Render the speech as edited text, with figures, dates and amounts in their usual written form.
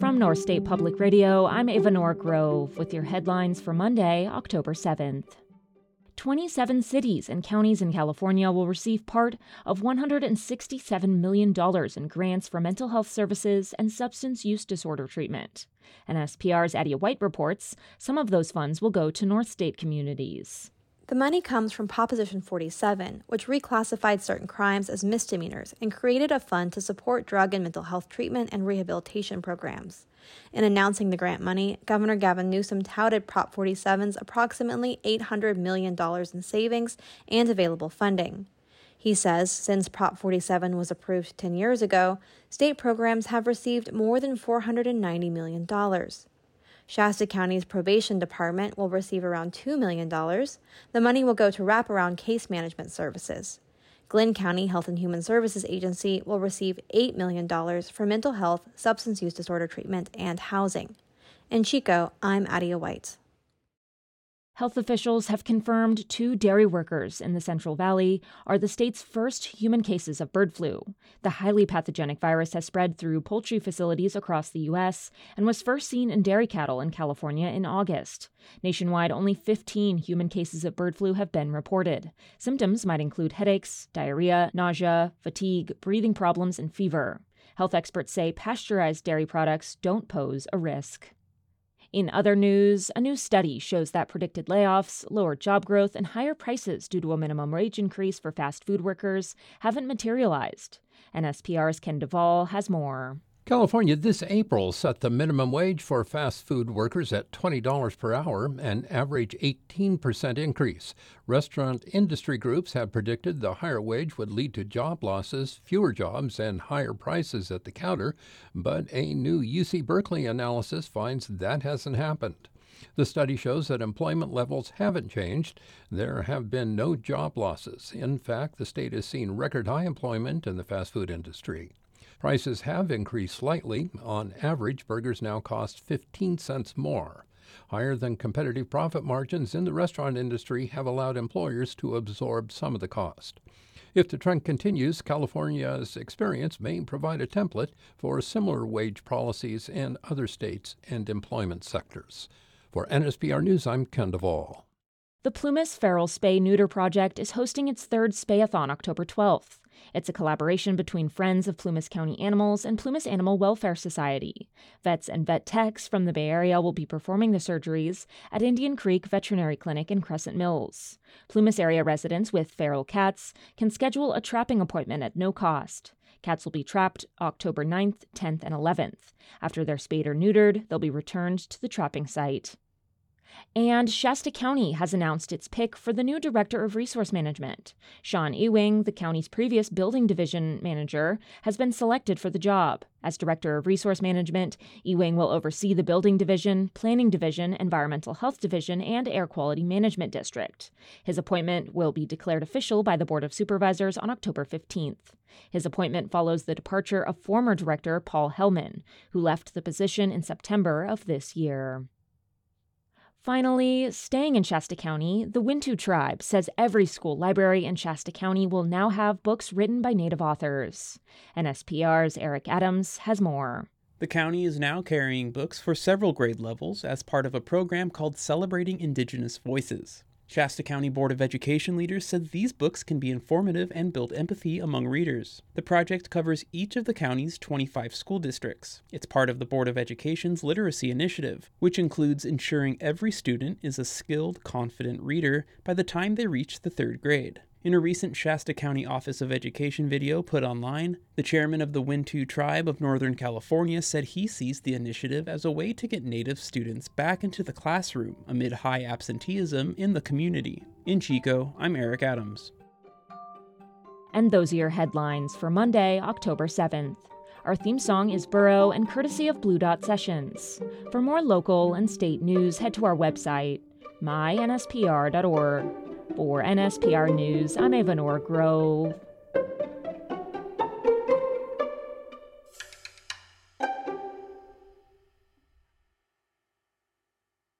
From North State Public Radio, I'm Ava Norgrove with your headlines for Monday, October 7th. 27 cities and counties in California will receive part of $167 million in grants for mental health services and substance use disorder treatment. NSPR's Adia White reports some of those funds will go to North State communities. The money comes from Proposition 47, which reclassified certain crimes as misdemeanors and created a fund to support drug and mental health treatment and rehabilitation programs. In announcing the grant money, Governor Gavin Newsom touted Prop 47's approximately $800 million in savings and available funding. He says since Prop 47 was approved 10 years ago, state programs have received more than $490 million. Shasta County's probation department will receive around $2 million. The money will go to wraparound case management services. Glenn County Health and Human Services Agency will receive $8 million for mental health, substance use disorder treatment, and housing. In Chico, I'm Adia White. Health officials have confirmed 2 dairy workers in the Central Valley are the state's first human cases of bird flu. The highly pathogenic virus has spread through poultry facilities across the U.S. and was first seen in dairy cattle in California in August. Nationwide, only 15 human cases of bird flu have been reported. Symptoms might include headaches, diarrhea, nausea, fatigue, breathing problems, and fever. Health experts say pasteurized dairy products don't pose a risk. In other news, a new study shows that predicted layoffs, lower job growth, and higher prices due to a minimum wage increase for fast food workers haven't materialized. NSPR's Ken Duvall has more. California this April set the minimum wage for fast food workers at $20 per hour, an average 18% increase. Restaurant industry groups have predicted the higher wage would lead to job losses, fewer jobs, and higher prices at the counter, but a new UC Berkeley analysis finds that hasn't happened. The study shows that employment levels haven't changed. There have been no job losses. In fact, the state has seen record high employment in the fast food industry. Prices have increased slightly. On average, burgers now cost 15 cents more. Higher than competitive profit margins in the restaurant industry have allowed employers to absorb some of the cost. If the trend continues, California's experience may provide a template for similar wage policies in other states and employment sectors. For NSPR News, I'm Ken Duvall. The Plumas Feral Spay-Neuter Project is hosting its 3rd Spay-a-thon October 12th. It's a collaboration between Friends of Plumas County Animals and Plumas Animal Welfare Society. Vets and vet techs from the Bay Area will be performing the surgeries at Indian Creek Veterinary Clinic in Crescent Mills. Plumas area residents with feral cats can schedule a trapping appointment at no cost. Cats will be trapped October 9th, 10th, and 11th. After they're spayed or neutered, they'll be returned to the trapping site. And Shasta County has announced its pick for the new Director of Resource Management. Sean Ewing, the county's previous Building Division manager, has been selected for the job. As Director of Resource Management, Ewing will oversee the Building Division, Planning Division, Environmental Health Division, and Air Quality Management District. His appointment will be declared official by the Board of Supervisors on October 15th. His appointment follows the departure of former Director Paul Hellman, who left the position in September of this year. Finally, staying in Shasta County, the Wintu tribe says every school library in Shasta County will now have books written by Native authors. NSPR's Eric Adams has more. The county is now carrying books for several grade levels as part of a program called Celebrating Indigenous Voices. Shasta County Board of Education leaders said these books can be informative and build empathy among readers. The project covers each of the county's 25 school districts. It's part of the Board of Education's literacy initiative, which includes ensuring every student is a skilled, confident reader by the time they reach the 3rd grade. In a recent Shasta County Office of Education video put online, the chairman of the Wintu tribe of Northern California said he sees the initiative as a way to get Native students back into the classroom amid high absenteeism in the community. In Chico, I'm Eric Adams. And those are your headlines for Monday, October 7th. Our theme song is Burrow and courtesy of Blue Dot Sessions. For more local and state news, head to our website, mynspr.org. For NSPR News, I'm Ava Norgrove.